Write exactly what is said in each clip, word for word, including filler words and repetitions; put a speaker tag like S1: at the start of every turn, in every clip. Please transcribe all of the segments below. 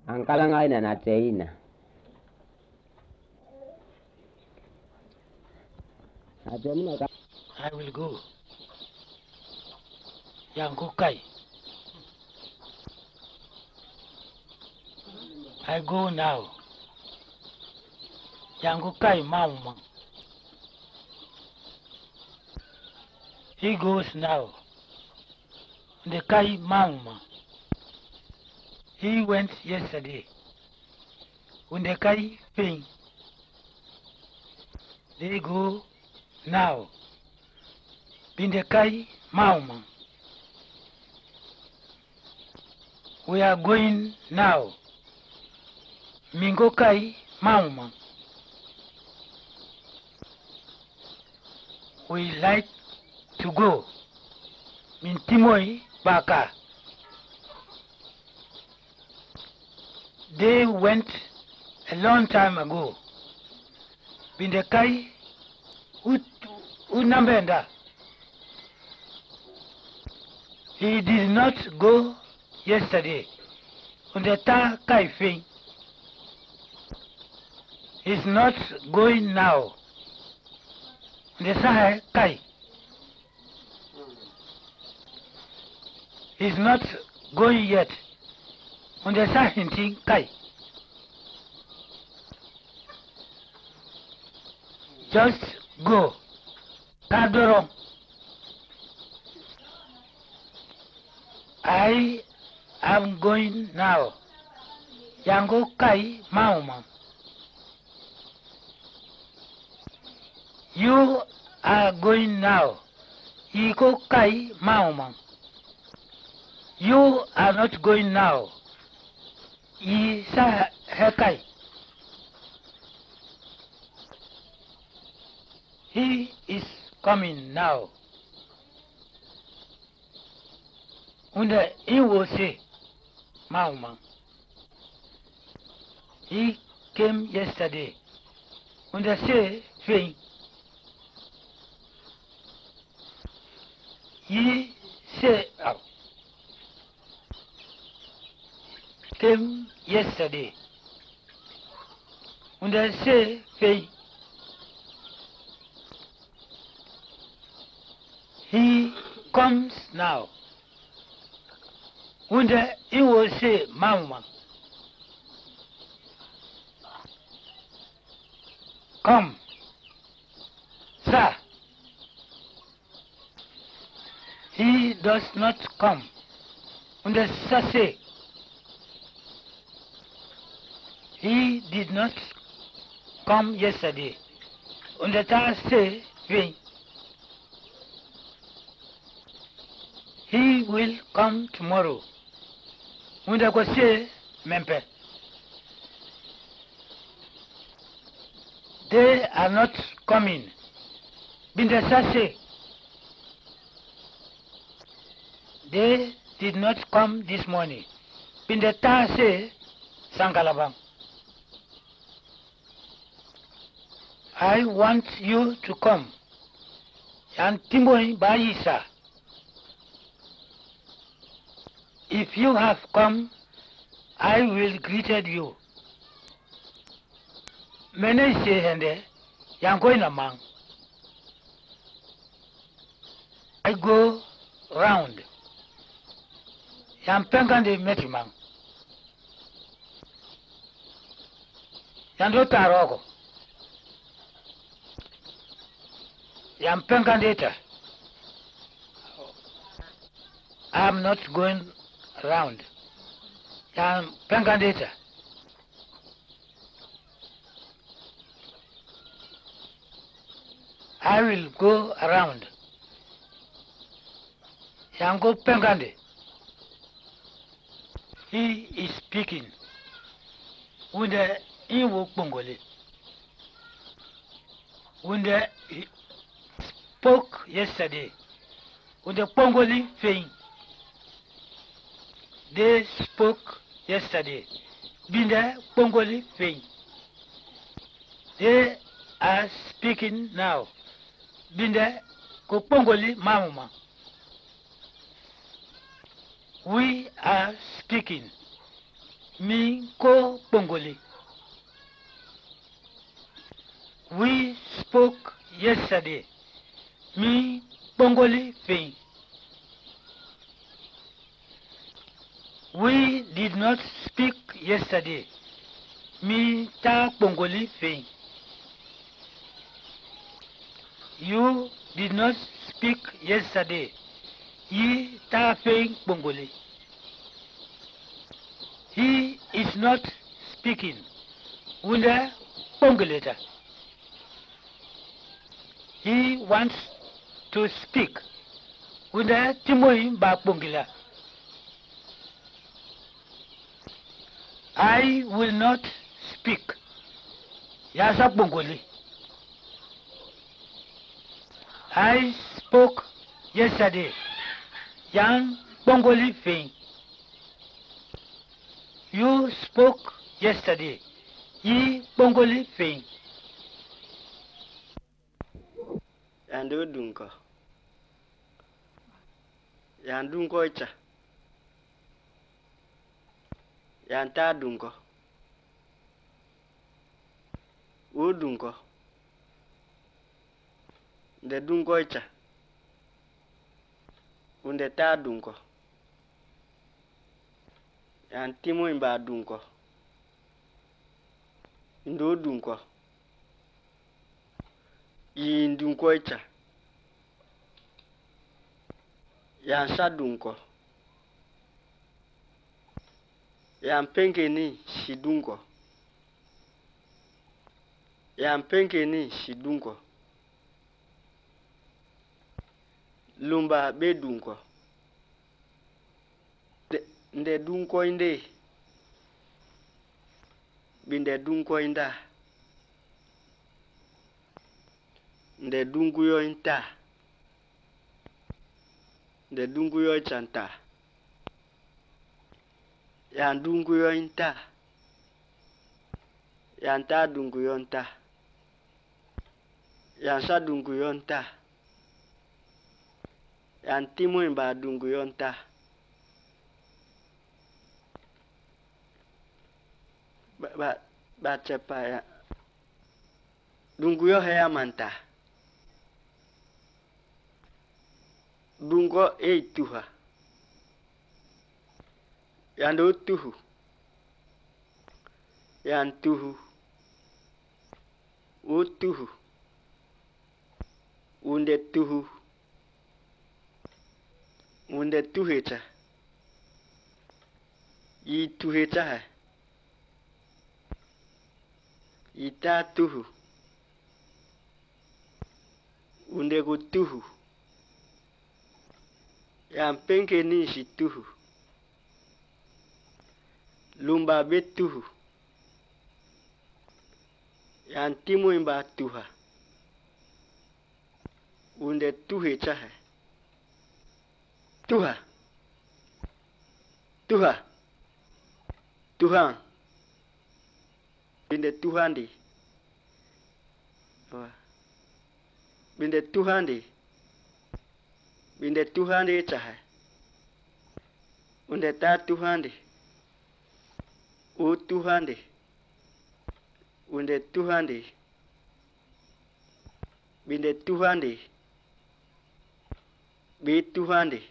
S1: Angkalangai na na teina.
S2: I will go. Yankukai. I go now. Yankukai Mauma. He goes now. The Kai Mauma. He went yesterday. When the Kai ping, they go now. In the Kai Mauma. We are going now. Mingo Kai Mauma. We like to go. Mintimoi Baka. They went a long time ago. Bindekai Unambenda. He did not go yesterday. Undeta Kai Fing. He's not going now. The Sahai Kai. He's not going yet. On the Sahinting Kai. Just go. Kadoro. I am going now. Yango Kai Mauma. You are going now. Iko Kai Mauma. You are not going now. Isa Hekai. He is coming now. Unda he will say, Mauma. He came yesterday. Unda say, Fing. He say, oh. Came yesterday. When I say Fei, he comes now. When he will say Mama, come, sir. He does not come. When the sir say, he did not come yesterday. On the Thursday, he will come tomorrow. When the say, Mempe, they are not coming. Binda say, they did not come this morning. Binda say, Sankalabam. I want you to come. And Timboy Baisa. If you have come, I will greet you. Mene say hende, yangoina mang. I go round. Yam pengande metimang. Yando tarogo. Yam pengandeta. I'm not going around. Yam pengandeta. I will go around. Yam go pengande. He is speaking. When the he will Pongoli. When the he spoke yesterday. When the Pongoli thing. They spoke yesterday. Binda Pongoli thing. They are speaking now. Binda ko Pongoli Mamuma. We are speaking. mi ko Pongoli. We spoke yesterday. Mi Pongoli Fing. We did not speak yesterday. Mi ta Pongoli Fing. You did not speak yesterday. Yi ta Fing Pongoli. He is not speaking. Wunda Pongoleta. He wants to speak. Wunda Timoi ba Pongila. I will not speak. Yasa Pongoli. I spoke yesterday. Yang Pongoli Fing. You spoke yesterday. Yi Pongoli Fing.
S1: Yandu dunko. Yandunko icha. Yanta dunko. U dunko. Nde dunko icha. Unde ta dunko. Yantimu imba dunko. Ndo dunko. Yi dunko icha. Yansa dunko. Yampenke ni shidunko. Yampenke ni shidunko. Lumba be dunko. De, nde dunko inde. Binde dunko inda. Nde dunko yo inta. Nde dunko yo chanta. Yan dunko yo inta. Yan ta dunko yo inta. Yan sa dunko yo inta. Yan timu imba dunko yo inta. Ba ba ba cepa ya. Dunko yo hea manta. Dunko e tuha. Yan do tuhu. Yan tuhu. U tuhu. Unde tuhu. Unde tuhecha. Yi tuhecha hai. Yi ta tuhu. Unde ku tuhu. Yan penke ni shi tuhu. Lumba be tuhu. Yan timu imba tuha. Unde tuhe chahe. Tuha. Tuha. Tuhan. Binde tuhandi. Binde tuhandi. Binde tuhandi chahe. Unde ta tuhandi. U tuhandi. Unde tuhandi. Binde tuhandi. Be tuhandi.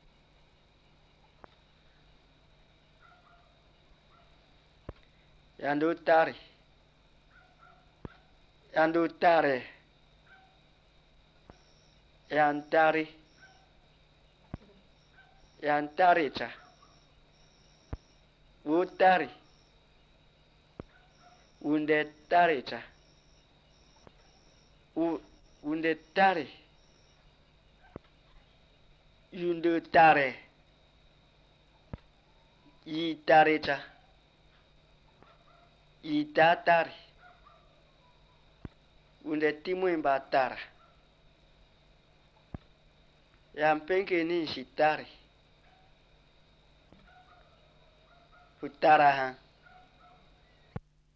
S1: Yandu tari. Yandu tari. Yantari. Yantari cha. Utari. Unde tari cha. U unde tari. Yundu tari. Yi tari cha. Yi ta tari. Unde timu imba tara. Yampenke ni shitari. Utara ha.